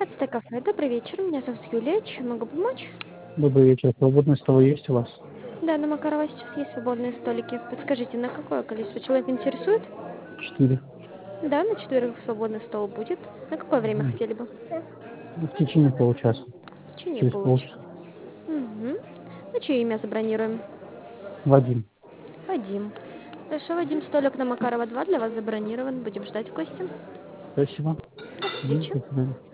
Ацтек кафе. Добрый вечер. Меня зовут Юлия. Чем могу помочь? Добрый вечер. Свободные столы есть у вас? Да, на Макарова сейчас есть свободные столики. Подскажите, на какое количество человек интересует? 4. Да, на четверых свободный стол будет. На какое время хотели бы? В течение получаса. В течение Через получаса. полчаса. Угу. На чье имя забронируем? Вадим. Вадим. Хорошо, Вадим, столик на Макарова 2 для вас забронирован. Будем ждать в гости. Спасибо. До встречи. До свидания.